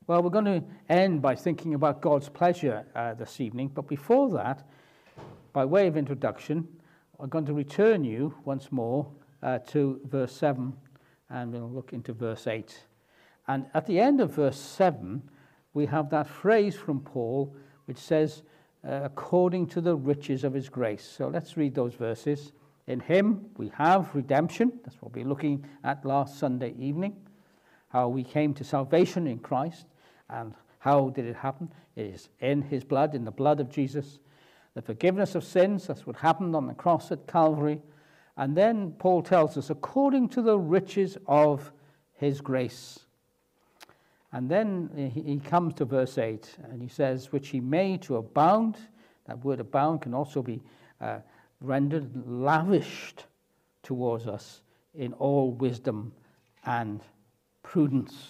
Well, we're going to end by thinking about God's pleasure this evening, but before that, by way of introduction, I'm going to return you once more to verse 7, and we'll look into verse 8. And at the end of verse 7, we have that phrase from Paul which says, according to the riches of his grace. So let's read those verses. In him we have redemption. That's what we were looking at last Sunday evening, how we came to salvation in Christ. And how did it happen? It is in his blood, in the blood of Jesus. The forgiveness of sins, that's what happened on the cross at Calvary. And then Paul tells us, according to the riches of his grace. And then he comes to verse 8, and he says, which he made to abound. That word abound can also be rendered lavished towards us in all wisdom and prudence.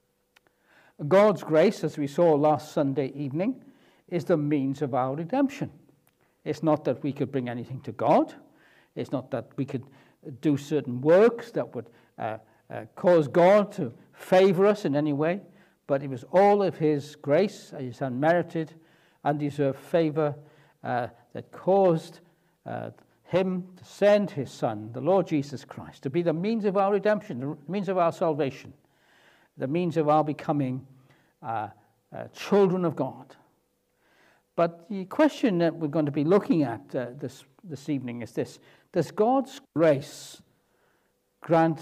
God's grace, as we saw last Sunday evening, is the means of our redemption. It's not that we could bring anything to God. It's not that we could do certain works that would cause God to favor us in any way, but it was all of his grace, his unmerited, undeserved favor that caused him to send his Son, the Lord Jesus Christ, to be the means of our redemption, the means of our salvation, the means of our becoming children of God. But the question that we're going to be looking at this evening is this: does God's grace grant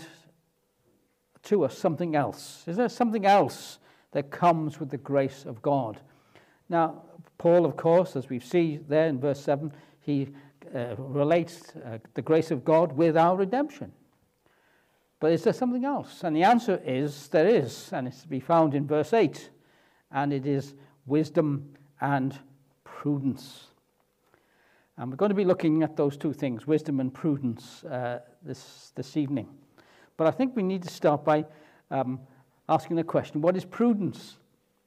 to us something else? Is there something else that comes with the grace of God? Now, Paul, of course, as we see there in verse 7, he relates the grace of God with our redemption. But is there something else? And the answer is there is, and it's to be found in verse 8, and it is wisdom and prudence. And we're going to be looking at those two things, wisdom and prudence, this evening. But I think we need to start by asking the question, what is prudence?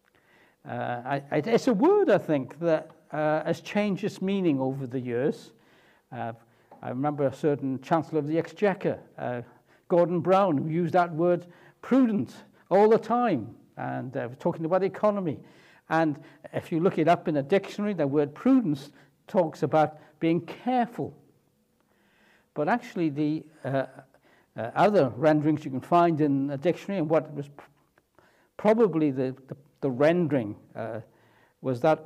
It's a word, I think, that has changed its meaning over the years. I remember a certain Chancellor of the Exchequer, Gordon Brown, who used that word prudent all the time, and talking about economy. And if you look it up in a dictionary, the word prudence talks about being careful. But actually the other renderings you can find in a dictionary, and what was probably the rendering was that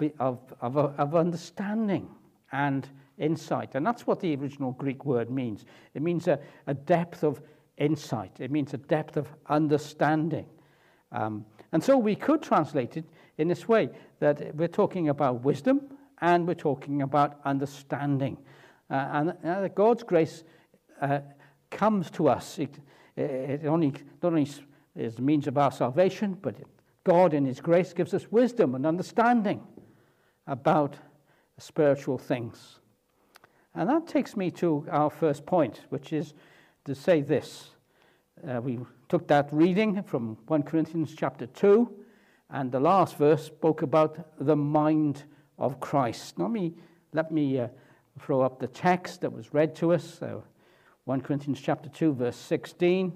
of understanding and insight. And that's what the original Greek word means. It means a depth of insight. It means a depth of understanding. And so we could translate it in this way, that we're talking about wisdom and we're talking about understanding. And God's grace comes to us. It not only is the means of our salvation, but God in his grace gives us wisdom and understanding about spiritual things. And that takes me to our first point, which is to say this. We took that reading from 1 Corinthians chapter 2, and the last verse spoke about the mind of Christ. Let me throw up the text that was read to us, 1 Corinthians chapter 2, verse 16.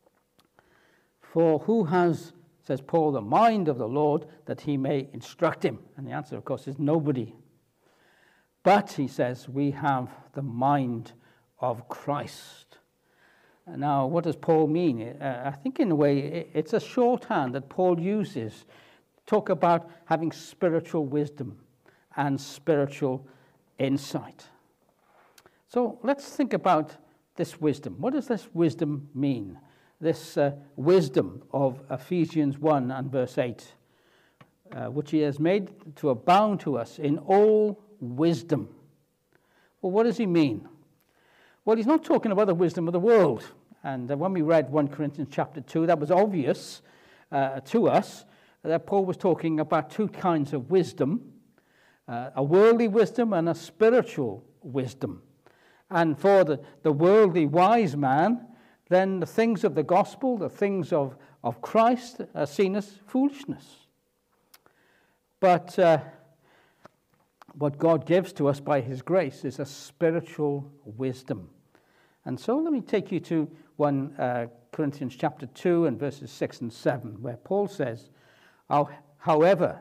For who has, says Paul, the mind of the Lord that he may instruct him? And the answer, of course, is nobody. But, he says, we have the mind of Christ. Now, what does Paul mean? I think in a way it's a shorthand that Paul uses to talk about having spiritual wisdom and spiritual insight. So let's think about this wisdom. What does this wisdom mean? This wisdom of Ephesians 1 and verse 8, which he has made to abound to us in all wisdom. Well, what does he mean? Well, he's not talking about the wisdom of the world. And when we read 1 Corinthians chapter 2, that was obvious to us that Paul was talking about two kinds of wisdom, a worldly wisdom and a spiritual wisdom. And for the worldly wise man, then the things of the gospel, the things of Christ are seen as foolishness. But what God gives to us by his grace is a spiritual wisdom. And so let me take you to 1 Corinthians chapter 2 and verses 6 and 7, where Paul says, However,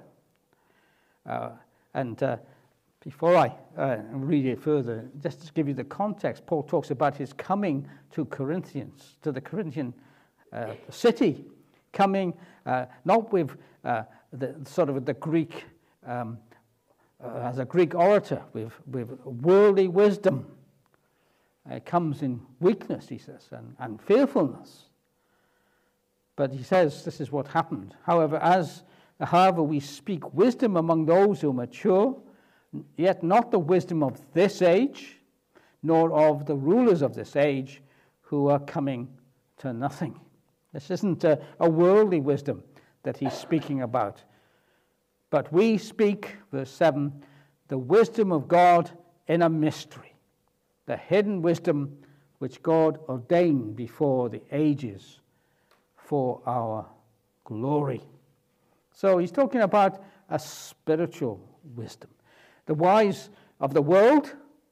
before I read it further, just to give you the context, Paul talks about his coming to Corinthians, to the Corinthian city, coming not with the Greek, as a Greek orator, with worldly wisdom. It comes in weakness, he says, and fearfulness. But he says this is what happened. However, we speak wisdom among those who mature, yet not the wisdom of this age, nor of the rulers of this age, who are coming to nothing. This isn't a worldly wisdom that he's speaking about. But we speak, verse 7, the wisdom of God in a mystery, the hidden wisdom which God ordained before the ages for our glory. So he's talking about a spiritual wisdom. The wise of the world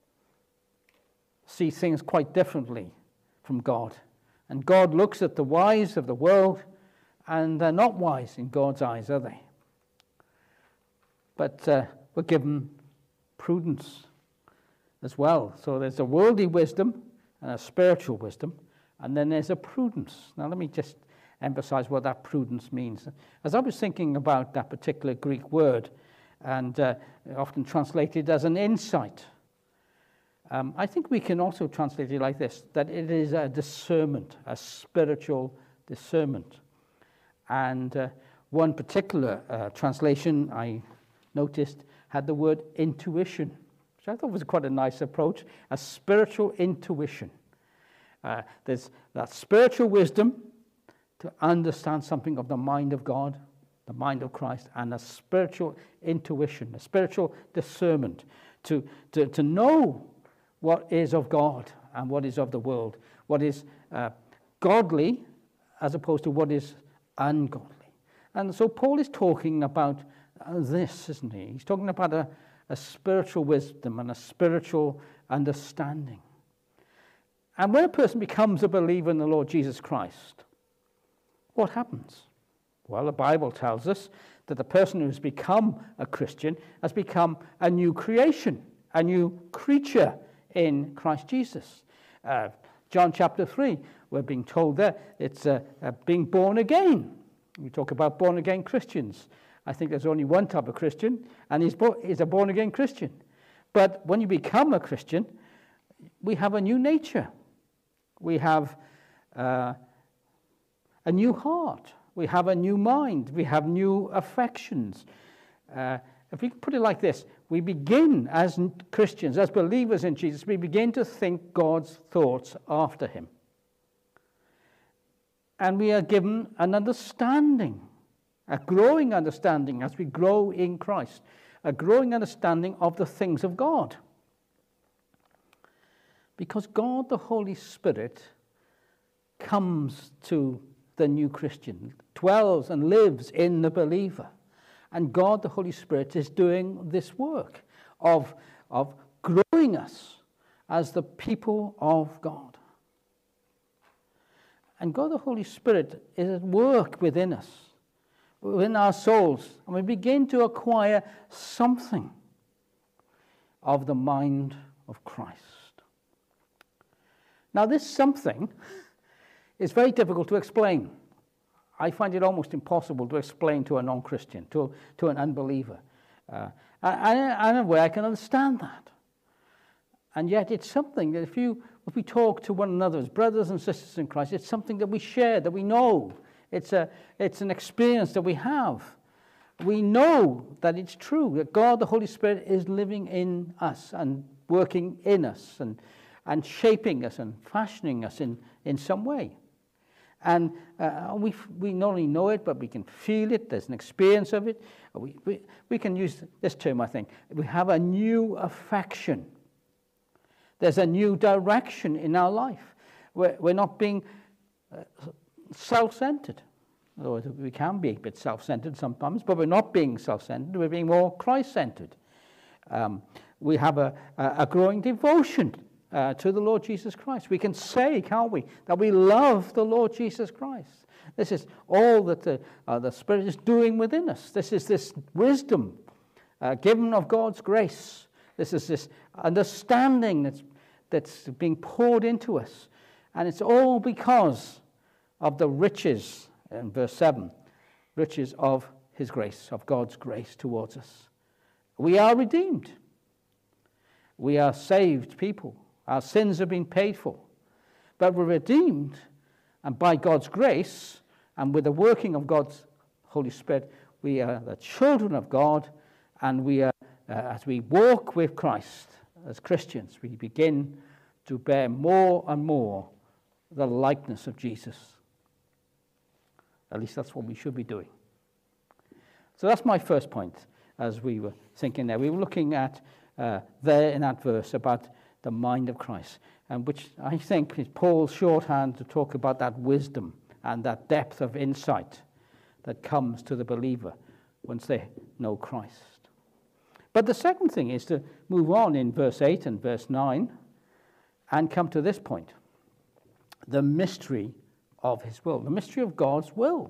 see things quite differently from God. And God looks at the wise of the world, and they're not wise in God's eyes, are they? But we're given prudence as well. So there's a worldly wisdom and a spiritual wisdom, and then there's a prudence. Now let me just emphasize what that prudence means. As I was thinking about that particular Greek word, and often translated as an insight, I think we can also translate it like this, that it is a discernment, a spiritual discernment. And one particular translation I noticed had the word intuition, which I thought was quite a nice approach, a spiritual intuition. There's that spiritual wisdom to understand something of the mind of God, the mind of Christ, and a spiritual intuition, a spiritual discernment to know what is of God and what is of the world, what is godly as opposed to what is ungodly. And so Paul is talking about this, isn't he? He's talking about a spiritual wisdom and a spiritual understanding. And when a person becomes a believer in the Lord Jesus Christ, what happens? Well, the Bible tells us that the person who has become a Christian has become a new creation, a new creature in Christ Jesus. John chapter 3, we're being told there it's being born again. We talk about born again Christians. I think there's only one type of Christian, and he's a born again Christian. But when you become a Christian, we have a new nature. We have a new heart. We have a new mind. We have new affections. If we put it like this, we begin as Christians, as believers in Jesus, we begin to think God's thoughts after him. And we are given an understanding, a growing understanding as we grow in Christ, a growing understanding of the things of God. Because God, the Holy Spirit, comes to the new Christian, dwells and lives in the believer. And God, the Holy Spirit, is doing this work of growing us as the people of God. And God, the Holy Spirit, is at work within us, within our souls, and we begin to acquire something of the mind of Christ. Now, this something is very difficult to explain. I find it almost impossible to explain to a non-Christian, to an unbeliever. And in a way, I can understand that. And yet, it's something that if we talk to one another as brothers and sisters in Christ, it's something that we share, that we know. It's an experience that we have. We know that it's true, that God, the Holy Spirit, is living in us and working in us and shaping us and fashioning us in some way. And we not only know it, but we can feel it. There's an experience of it. We can use this term, I think. We have a new affection. There's a new direction in our life. We're not being self-centered. Although we can be a bit self-centered sometimes, but we're not being self-centered. We're being more Christ-centered. We have a growing devotion to the Lord Jesus Christ. We can say, can't we, that we love the Lord Jesus Christ. This is all that the Spirit is doing within us. This is this wisdom given of God's grace. This is this understanding that's being poured into us. And it's all because of the riches, in verse 7, riches of his grace, of God's grace towards us. We are redeemed. We are saved people. Our sins have been paid for. But we're redeemed, and by God's grace, and with the working of God's Holy Spirit, we are the children of God, and we are, as we walk with Christ as Christians, we begin to bear more and more the likeness of Jesus. At least that's what we should be doing. So that's my first point as we were thinking there. We were looking at there in that verse about the mind of Christ, and which I think is Paul's shorthand to talk about that wisdom and that depth of insight that comes to the believer once they know Christ. But the second thing is to move on in verse 8 and verse 9 and come to this point. The mystery of his will, the mystery of God's will.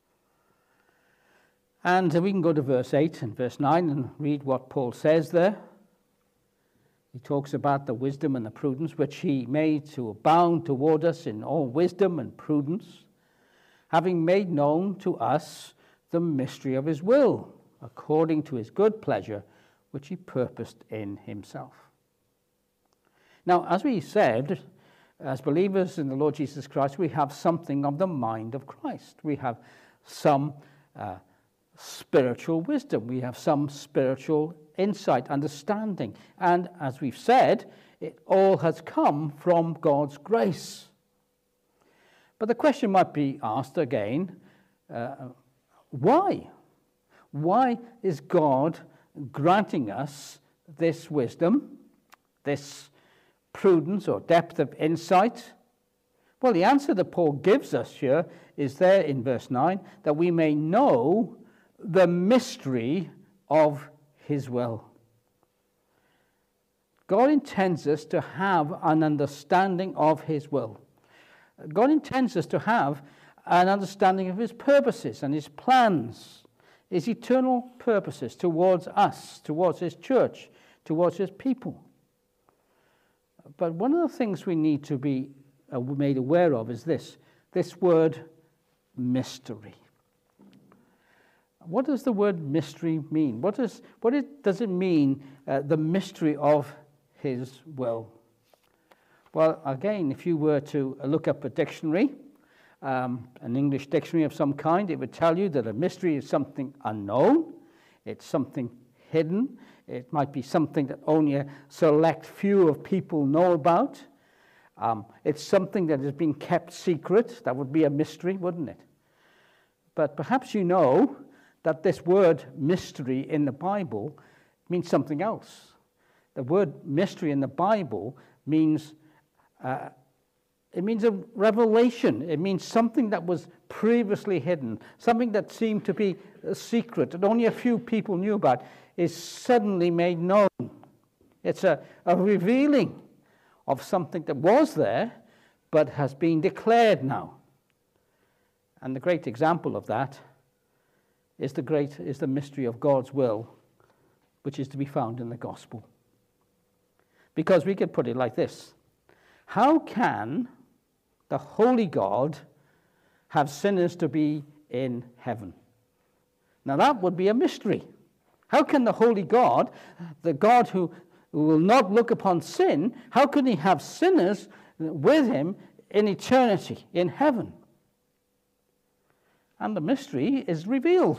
And we can go to verse 8 and verse 9 and read what Paul says there. He talks about the wisdom and the prudence which he made to abound toward us in all wisdom and prudence, having made known to us the mystery of his will, according to his good pleasure, which he purposed in himself. Now, as we said, as believers in the Lord Jesus Christ, we have something of the mind of Christ. We have some spiritual wisdom. We have some spiritual insight, understanding. And as we've said, it all has come from God's grace. But the question might be asked again, why? Why is God granting us this wisdom, this prudence or depth of insight? Well, the answer that Paul gives us here is there in verse 9, that we may know the mystery of his will. God intends us to have an understanding of his will. God intends us to have an understanding of his purposes and his plans, his eternal purposes towards us, towards his church, towards his people. But one of the things we need to be made aware of is this word mystery. What does the word mystery mean? What does it mean, the mystery of his will? Well, again, if you were to look up a dictionary, an English dictionary of some kind, it would tell you that a mystery is something unknown, it's something hidden, it might be something that only a select few of people know about. It's something that has been kept secret. That would be a mystery, wouldn't it? But perhaps you know that this word mystery in the Bible means something else. The word mystery in the Bible means it means a revelation. It means something that was previously hidden, something that seemed to be a secret that only a few people knew about, is suddenly made known. It's a revealing of something that was there, but has been declared now. And the great example of that is the mystery of God's will, which is to be found in the gospel. Because we could put it like this: how can the holy God have sinners to be in heaven? Now that would be a mystery. How can the holy God, the God who will not look upon sin, how can he have sinners with him in eternity, in heaven? And the mystery is revealed.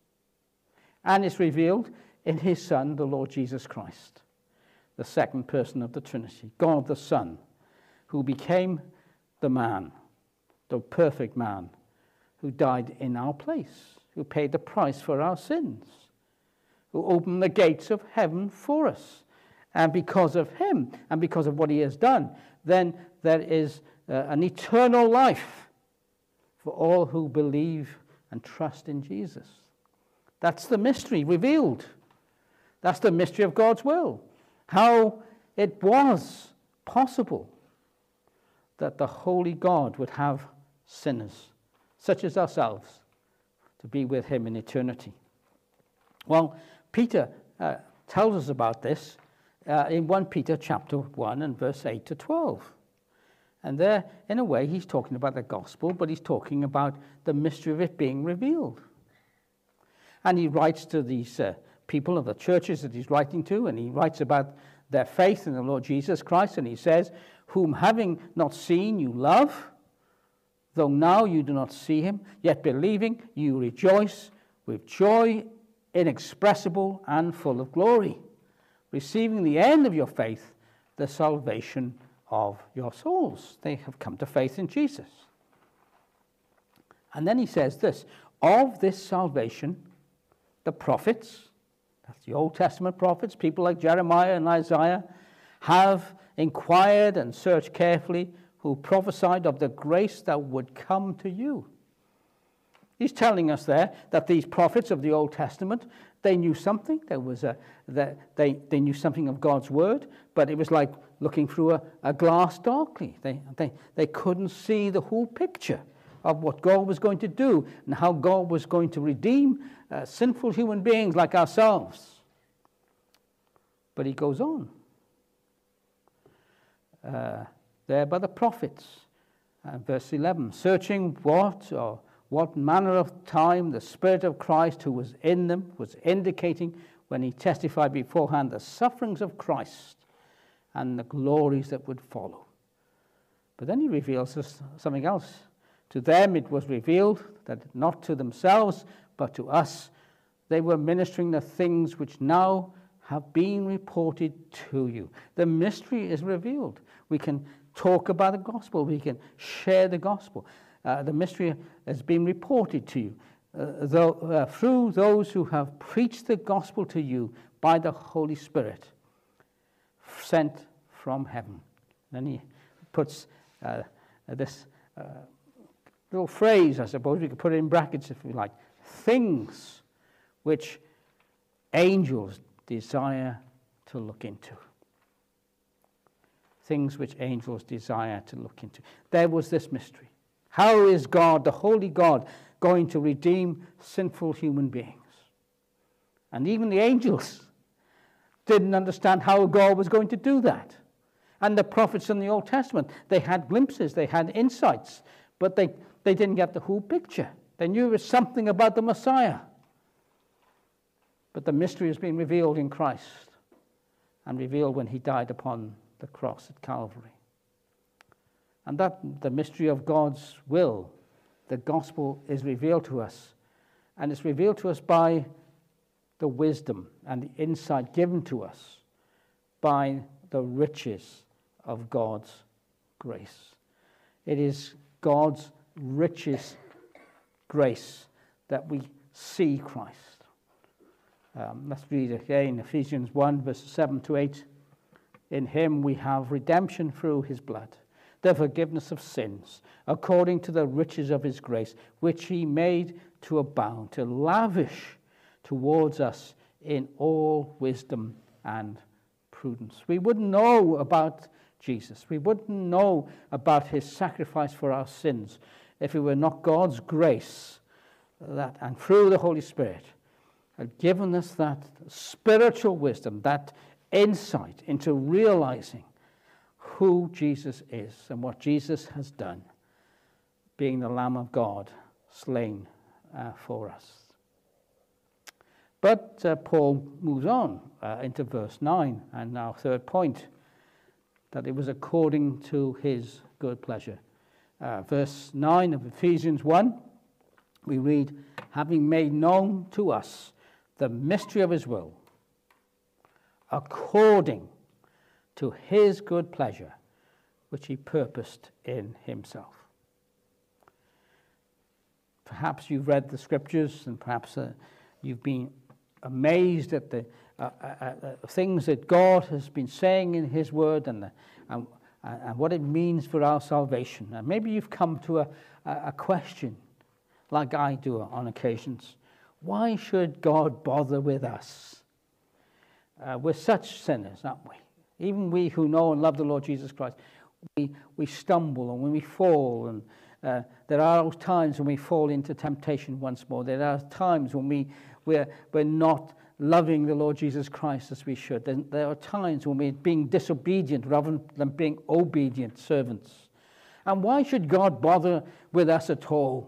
And it's revealed in his Son, the Lord Jesus Christ, the second person of the Trinity, God the Son, who became the man, the perfect man, who died in our place, who paid the price for our sins, who opened the gates of heaven for us. And because of him, and because of what he has done, then there is an eternal life for all who believe and trust in Jesus. That's the mystery revealed. That's the mystery of God's will. How it was possible that the holy God would have sinners, such as ourselves, to be with him in eternity? Well, Peter tells us about this in 1 Peter chapter 1 and verse 8 to 12. And there, in a way, he's talking about the gospel, but he's talking about the mystery of it being revealed. And he writes to these people of the churches that he's writing to, and he writes about their faith in the Lord Jesus Christ, and he says, whom having not seen you love, though now you do not see him, yet believing you rejoice with joy inexpressible and full of glory, receiving the end of your faith, the salvation of your souls. They have come to faith in Jesus. And then he says this, of this salvation, the prophets, that's the Old Testament prophets, people like Jeremiah and Isaiah, have inquired and searched carefully, who prophesied of the grace that would come to you. He's telling us there that these prophets of the Old Testament, they knew something. They knew something of God's word, but it was like looking through a glass darkly. They couldn't see the whole picture of what God was going to do and how God was going to redeem sinful human beings like ourselves. But he goes on. There by the prophets, verse 11, searching what manner of time the Spirit of Christ who was in them was indicating when he testified beforehand the sufferings of Christ and the glories that would follow. But then he reveals us something else. To them it was revealed that not to themselves, but to us, they were ministering the things which now have been reported to you. The mystery is revealed. We can talk about the gospel. We can share the gospel. The mystery has been reported to you through those who have preached the gospel to you by the Holy Spirit sent from heaven. Then he puts this little phrase, I suppose we could put it in brackets if we like, things which angels desire to look into. Things which angels desire to look into. There was this mystery. How is God, the holy God, going to redeem sinful human beings? And even the angels didn't understand how God was going to do that. And the prophets in the Old Testament, they had glimpses, they had insights, but they didn't get the whole picture. They knew there was something about the Messiah. But the mystery has been revealed in Christ and revealed when he died upon the cross at Calvary. And that the mystery of God's will, the gospel, is revealed to us. And it's revealed to us by the wisdom and the insight given to us by the riches of God's grace. It is God's richest grace that we see Christ. Let's read again, Ephesians 1, verses 7 to 8. In him we have redemption through his blood, the forgiveness of sins, according to the riches of his grace, which he made to abound, to lavish towards us in all wisdom and prudence. We wouldn't know about Jesus. We wouldn't know about his sacrifice for our sins if it were not God's grace that, and through the Holy Spirit, had given us that spiritual wisdom, that insight into realizing who Jesus is and what Jesus has done, being the Lamb of God slain for us. But Paul moves on into verse 9, and our third point, that it was according to his good pleasure. Verse 9 of Ephesians 1, we read, having made known to us the mystery of his will, according to his good pleasure, which he purposed in himself. Perhaps you've read the scriptures, and perhaps you've been amazed at the things that God has been saying in his word and what it means for our salvation. And maybe you've come to a question, like I do on occasions. Why should God bother with us? We're such sinners, aren't we? Even we who know and love the Lord Jesus Christ, we stumble, and when we fall, and there are times when we fall into temptation once more. There are times when we're not loving the Lord Jesus Christ as we should. There are times when we're being disobedient rather than being obedient servants. And why should God bother with us at all?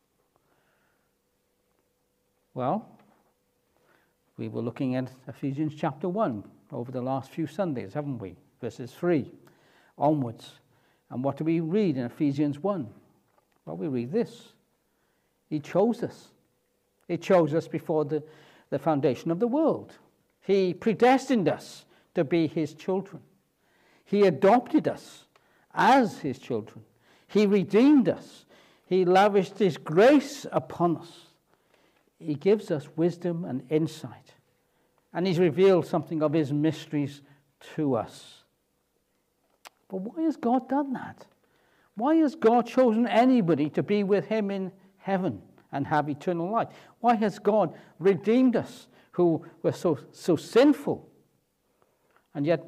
Well, we were looking at Ephesians chapter 1 over the last few Sundays, haven't we? Verses 3 onwards. And what do we read in Ephesians 1? Well, we read this. He chose us. He chose us before the foundation of the world. He predestined us to be his children. He adopted us as his children. He redeemed us. He lavished his grace upon us. He gives us wisdom and insight. And he's revealed something of his mysteries to us. But why has God done that? Why has God chosen anybody to be with him in heaven and have eternal life? Why has God redeemed us who were so sinful, and yet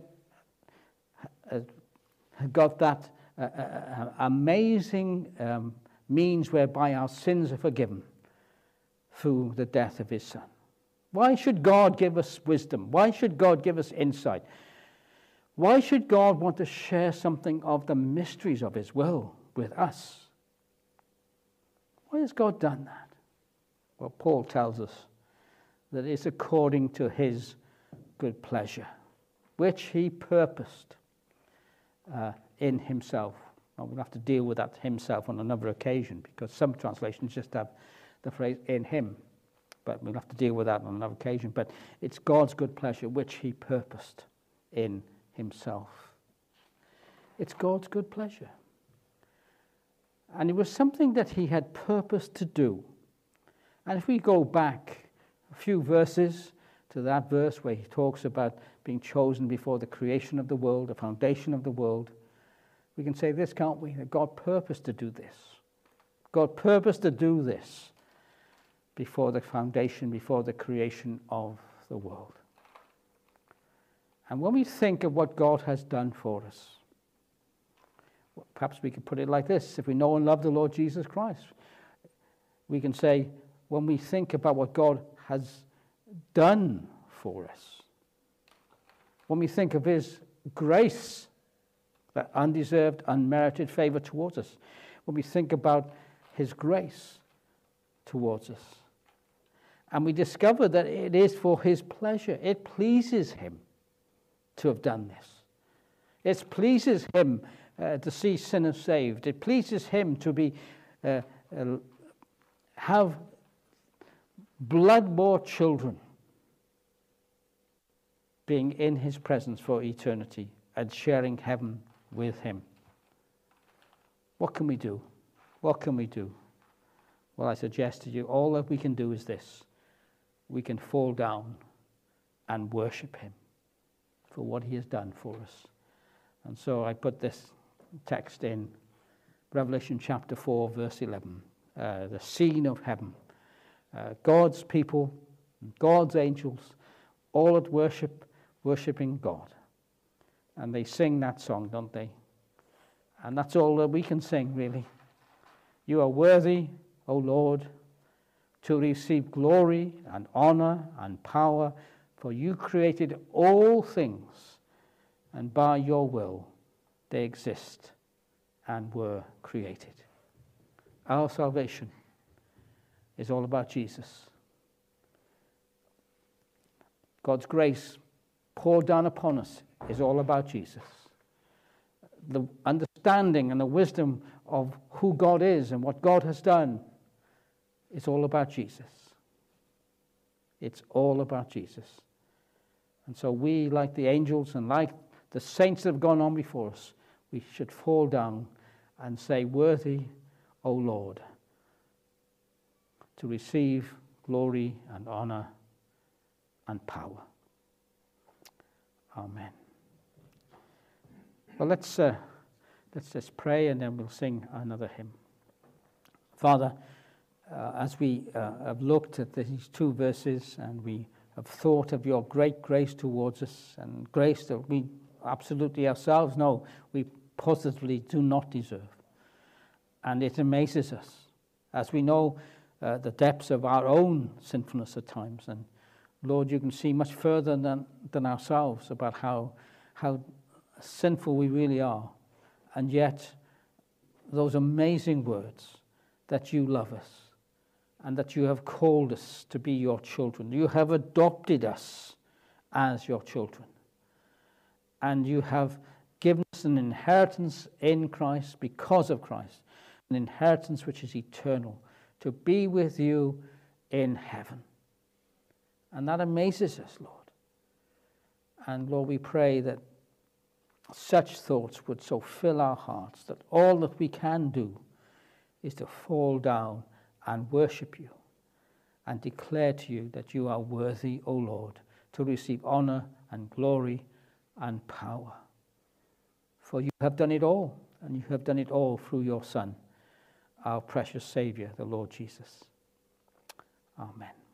got that amazing means whereby our sins are forgiven through the death of his Son? Why should God give us wisdom? Why should God give us insight? Why should God want to share something of the mysteries of his will with us? Why has God done that? Well, Paul tells us that it's according to his good pleasure, which he purposed in himself. Well, we'll have to deal with that himself on another occasion, because some translations just have the phrase in him. But we'll have to deal with that on another occasion. But it's God's good pleasure, which he purposed in himself. It's God's good pleasure. And it was something that he had purposed to do. And if we go back a few verses to that verse where he talks about being chosen before the creation of the world, the foundation of the world, we can say this, can't we? That God purposed to do this. God purposed to do this before the foundation, before the creation of the world. And when we think of what God has done for us, perhaps we could put it like this: if we know and love the Lord Jesus Christ, we can say, when we think about what God has done for us, when we think of his grace, that undeserved, unmerited favor towards us, when we think about his grace towards us, and we discover that it is for his pleasure, it pleases him to have done this. It pleases him to see sinners saved. It pleases him to be have blood-bought children being in his presence for eternity and sharing heaven with him. What can we do? What can we do? Well, I suggest to you, all that we can do is this: we can fall down and worship him for what he has done for us. And so I put this text in Revelation chapter 4, verse 11, the scene of heaven. God's people, God's angels, all at worshiping God. And they sing that song, don't they? And that's all that we can sing, really. You are worthy, O Lord, to receive glory and honor and power, for you created all things, and by your will they exist and were created. Our salvation is all about Jesus. God's grace poured down upon us is all about Jesus. The understanding and the wisdom of who God is and what God has done is all about Jesus. It's all about Jesus. And so we, like the angels and like the saints that have gone on before us, we should fall down and say, worthy, O Lord, to receive glory and honor and power. Amen. Well, let's just pray, and then we'll sing another hymn. Father, as we have looked at these two verses, and we have thought of your great grace towards us, and grace that we absolutely ourselves? No, we positively do not deserve. And it amazes us as we know the depths of our own sinfulness at times. And Lord, you can see much further than ourselves about how sinful we really are. And yet, those amazing words that you love us and that you have called us to be your children. You have adopted us as your children. And you have given us an inheritance in Christ because of Christ, an inheritance which is eternal, to be with you in heaven. And that amazes us, Lord. And Lord, we pray that such thoughts would so fill our hearts that all that we can do is to fall down and worship you and declare to you that you are worthy, O Lord, to receive honor and glory and power. For you have done it all, and you have done it all through your Son, our precious Savior, the Lord Jesus. Amen.